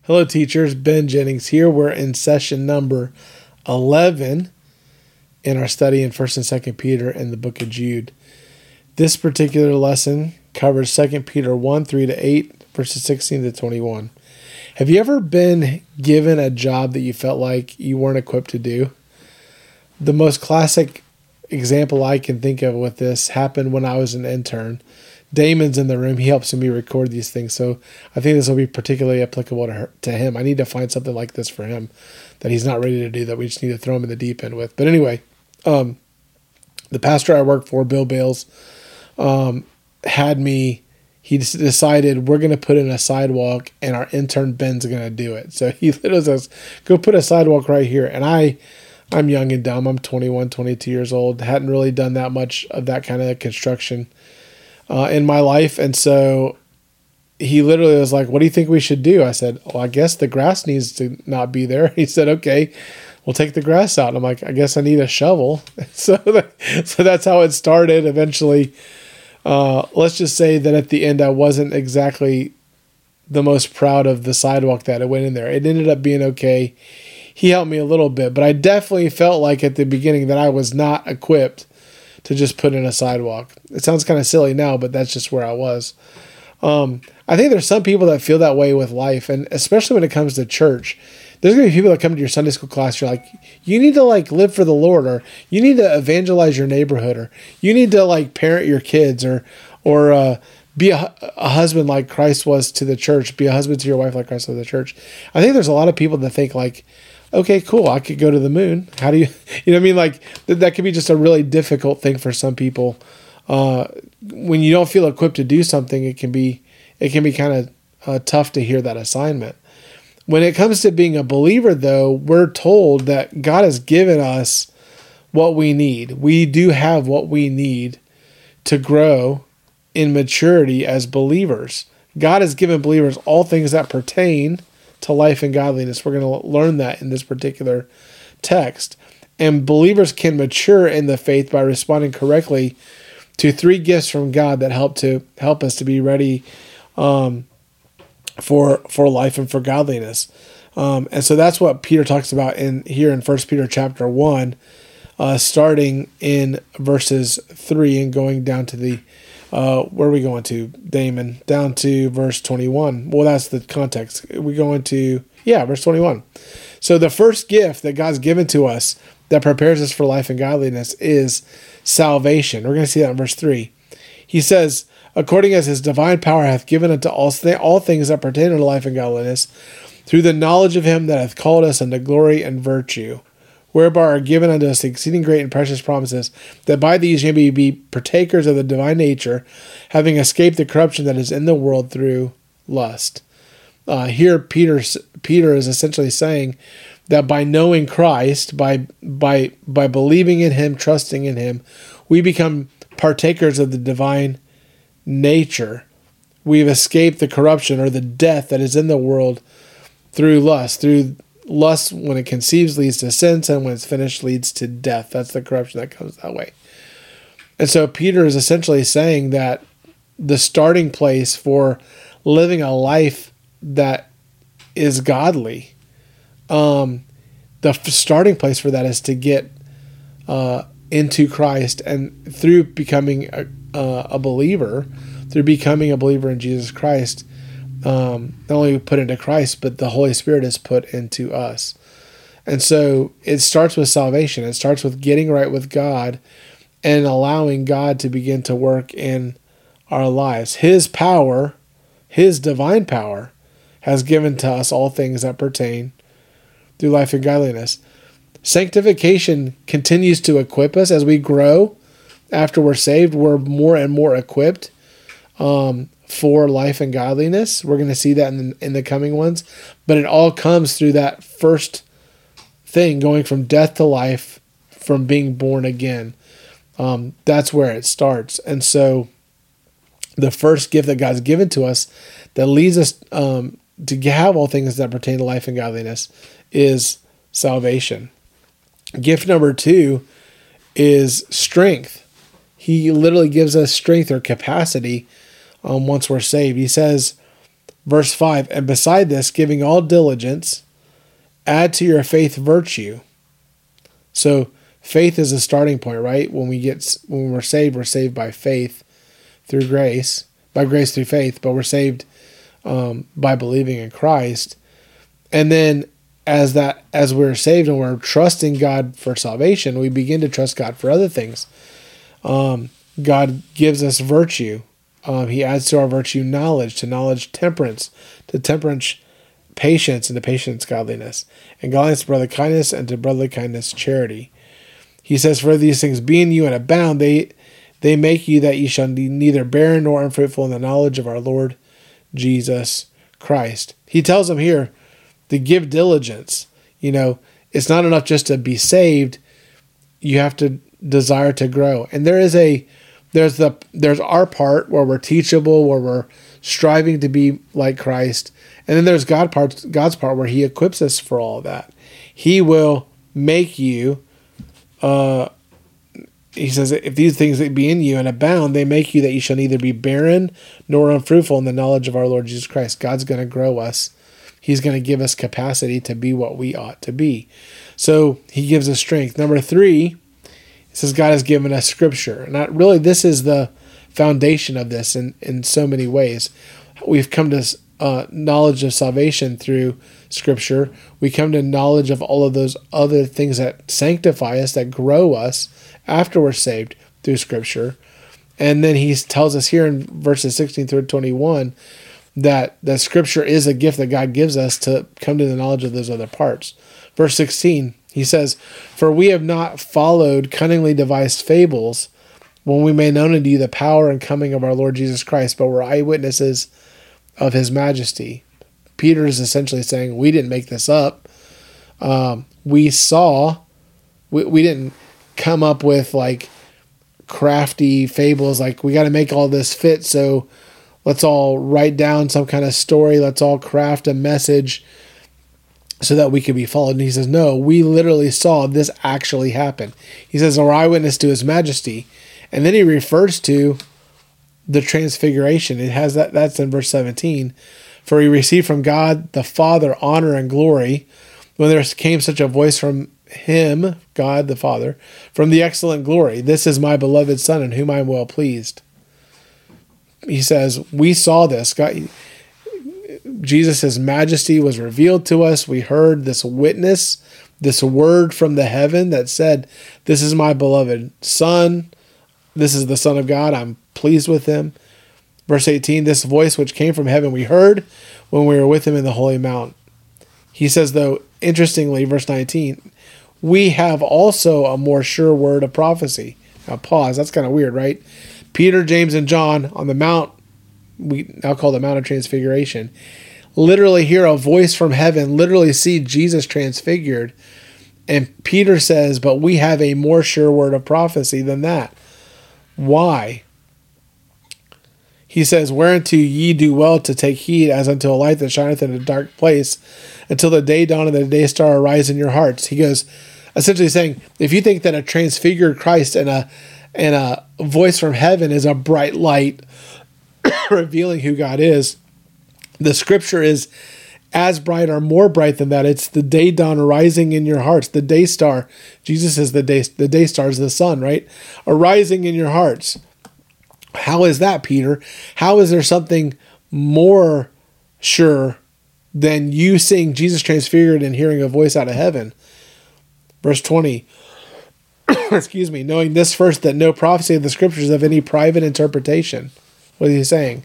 Hello, teachers. Ben Jennings here. We're in session number 11 in our study in 1st and 2nd Peter and the book of Jude. This particular lesson covers 2nd Peter 1, 3-8, verses 16 to 21. Have you ever been given a job that you felt like you weren't equipped to do? The most classic example I can think of with this happened when I was an intern. Damon's in the room. He helps me record these things, so I think this will be particularly applicable to him. I need to find something like this for him that he's not ready to do, that we just need to throw him in the deep end with. But anyway, the pastor I work for, Bill Bales, he decided we're going to put in a sidewalk and our intern Ben's going to do it. So he literally says, go put a sidewalk right here. And I'm young and dumb. I'm 21, 22 years old. Hadn't really done that much of that kind of construction in my life. And so he literally was like, what do you think we should do? I said, well, I guess the grass needs to not be there. He said, okay, we'll take the grass out. And I'm like, I guess I need a shovel. So that's how it started. Eventually, let's just say that at the end, I wasn't exactly the most proud of the sidewalk that it went in there. It ended up being okay. He helped me a little bit, but I definitely felt like at the beginning that I was not equipped to just put in a sidewalk. It sounds kind of silly now, but that's just where I was. I think there's some people that feel that way with life, and especially when it comes to church. There's going to be people that come to your Sunday school class, you're like, you need to live for the Lord, or you need to evangelize your neighborhood, or you need to parent your kids, or be a husband like Christ was to the church, be a husband to your wife like Christ was to the church. I think there's a lot of people that think okay, cool, I could go to the moon. How do you know what I mean? That could be just a really difficult thing for some people. When you don't feel equipped to do something, it can be kind of tough to hear that assignment. When it comes to being a believer, though, we're told that God has given us what we need. We do have what we need to grow in maturity as believers. God has given believers all things that pertain to life and godliness. We're going to learn that in this particular text. And believers can mature in the faith by responding correctly to 3 gifts from God that help us to be ready for life and for godliness. And so that's what Peter talks about here in 1 Peter chapter 1, starting in verses 3 and going down to the where are we going to, Damon? Down to verse 21. Well, that's the context. We're going to, verse 21. So the first gift that God's given to us that prepares us for life and godliness is salvation. We're going to see that in verse 3. He says, according as his divine power hath given unto all things that pertain unto life and godliness, through the knowledge of him that hath called us unto glory and virtue, whereby are given unto us exceeding great and precious promises, that by these ye may be partakers of the divine nature, having escaped the corruption that is in the world through lust. Here Peter is essentially saying that by knowing Christ, by believing in him, trusting in him, we become partakers of the divine nature. We've escaped the corruption or the death that is in the world through lust. Through lust, when it conceives, leads to sin, and when it's finished, leads to death. That's the corruption that comes that way. And so Peter is essentially saying that the starting place for living a life that is godly, the starting place for that is to get into Christ, and through becoming a believer, through becoming a believer in Jesus Christ, not only put into Christ, but the Holy Spirit is put into us. And so it starts with salvation. It starts with getting right with God and allowing God to begin to work in our lives. His power, his divine power, has given to us all things that pertain through life and godliness. Sanctification continues to equip us as we grow. After we're saved, we're more and more equipped for life and godliness. We're going to see that in the coming ones. But it all comes through that first thing, going from death to life, from being born again. That's where it starts. And so the first gift that God's given to us that leads us to have all things that pertain to life and godliness is salvation. Gift number 2 is strength. He literally gives us strength or capacity once we're saved. He says, Verse 5, and beside this, giving all diligence, add to your faith virtue. So faith is a starting point, right? When we're saved by faith through grace, by grace through faith, but we're saved by believing in Christ. And then as we're saved and we're trusting God for salvation, we begin to trust God for other things. God gives us virtue. He adds to our virtue knowledge, to knowledge temperance, to temperance patience, and to patience godliness, and godliness brotherly kindness, and to brotherly kindness charity. He says, for these things be in you and abound, they make you that ye shall be neither barren nor unfruitful in the knowledge of our Lord Jesus Christ. He tells them here to give diligence. It's not enough just to be saved. You have to desire to grow. And there's our part where we're teachable, where we're striving to be like Christ. And then there's God's part where he equips us for all of that. He will make you, he says, if these things that be in you and abound, they make you that you shall neither be barren nor unfruitful in the knowledge of our Lord Jesus Christ. God's going to grow us. He's going to give us capacity to be what we ought to be. So he gives us strength. Number 3, it says God has given us Scripture. And really, this is the foundation of this in so many ways. We've come to knowledge of salvation through Scripture. We come to knowledge of all of those other things that sanctify us, that grow us after we're saved through Scripture. And then he tells us here in verses 16 through 21 that Scripture is a gift that God gives us to come to the knowledge of those other parts. Verse 16, he says, for we have not followed cunningly devised fables when we made known unto you the power and coming of our Lord Jesus Christ, but were eyewitnesses of his majesty. Peter is essentially saying, we didn't make this up. We didn't come up with like crafty fables, like we got to make all this fit, so let's all write down some kind of story. Let's all craft a message so that we could be followed. And he says, no, we literally saw this actually happen. He says, our eyewitness to his majesty. And then he refers to the transfiguration. It has that's in verse 17. For he received from God the Father honor and glory when there came such a voice from him, God the Father, from the excellent glory. This is my beloved Son in whom I am well pleased. He says, we saw this. God, Jesus' majesty was revealed to us. We heard this witness, this word from the heaven that said, this is my beloved Son. This is the Son of God. I'm pleased with him. Verse 18, this voice which came from heaven we heard when we were with him in the holy mount. He says, though, interestingly, verse 19, we have also a more sure word of prophecy. Now pause. That's kind of weird, right? Peter, James, and John on the mount, we now call the Mount of Transfiguration, literally hear a voice from heaven, literally see Jesus transfigured. And Peter says, but we have a more sure word of prophecy than that. Why? He says, whereunto ye do well to take heed as unto a light that shineth in a dark place until the day dawn and the day star arise in your hearts. He goes, essentially saying, if you think that a transfigured Christ and a voice from heaven is a bright light revealing who God is, the Scripture is as bright or more bright than that. It's the day dawn arising in your hearts. The day star, Jesus is the day star is the sun, right? Arising in your hearts. How is that, Peter? How is there something more sure than you seeing Jesus transfigured and hearing a voice out of heaven? Verse 20, excuse me, knowing this first, that no prophecy of the Scriptures of any private interpretation. What is he saying?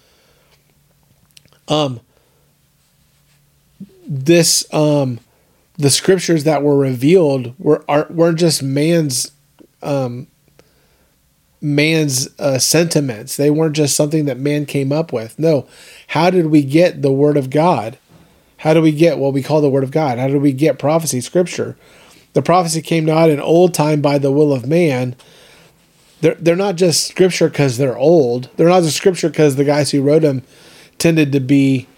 The Scriptures that were revealed weren't just man's sentiments. They weren't just something that man came up with. No. How did we get the Word of God? How do we get what we call the Word of God? How do we get prophecy, Scripture? The prophecy came not in old time by the will of man. They're not just Scripture because they're old. They're not just Scripture because the guys who wrote them tended to be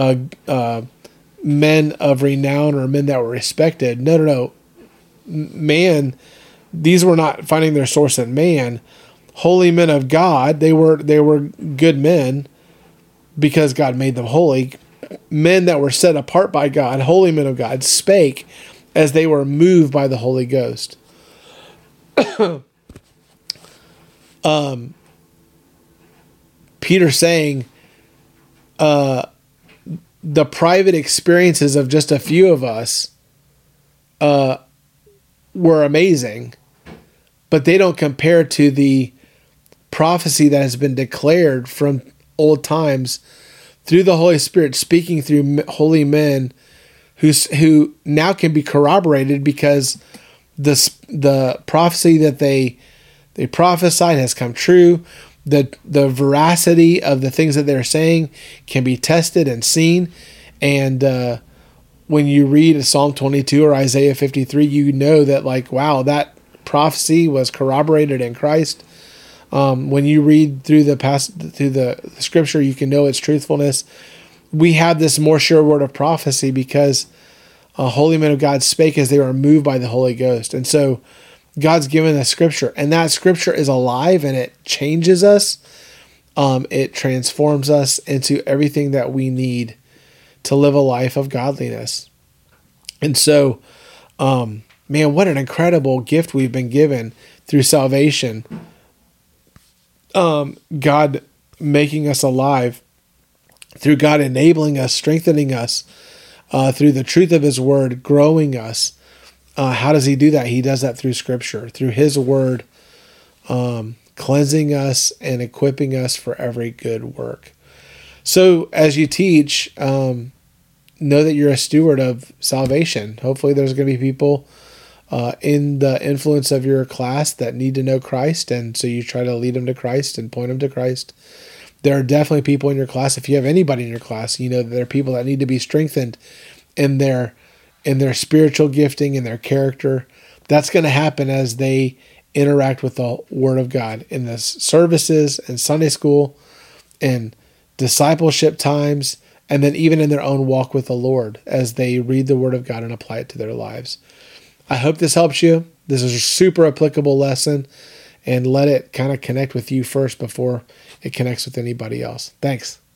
men of renown or men that were respected. No. Man, these were not finding their source in man. Holy men of God, they were good men, because God made them holy, men that were set apart by God, holy men of God, spake as they were moved by the Holy Ghost. Peter saying, the private experiences of just a few of us were amazing, but they don't compare to the prophecy that has been declared from old times through the Holy Spirit speaking through holy men who now can be corroborated because the prophecy that they prophesied has come true. The veracity of the things that they're saying can be tested and seen. And when you read Psalm 22 or Isaiah 53, you know that, like, wow, that prophecy was corroborated in Christ. When you read through the scripture, you can know its truthfulness. We have this more sure word of prophecy because holy men of God spake as they were moved by the Holy Ghost. And so God's given us scripture, and that scripture is alive and it changes us. It transforms us into everything that we need to live a life of godliness. And so, man, what an incredible gift we've been given through salvation. God making us alive, through God enabling us, strengthening us, through the truth of his word, growing us. How does he do that? He does that through scripture, through his word, cleansing us and equipping us for every good work. So as you teach, know that you're a steward of salvation. Hopefully there's going to be people in the influence of your class that need to know Christ, and so you try to lead them to Christ and point them to Christ. There are definitely people in your class, if you have anybody in your class, you know that there are people that need to be strengthened in their spiritual gifting, in their character. That's going to happen as they interact with the Word of God in the services and Sunday school and discipleship times, and then even in their own walk with the Lord as they read the Word of God and apply it to their lives. I hope this helps you. This is a super applicable lesson, and let it kind of connect with you first before it connects with anybody else. Thanks.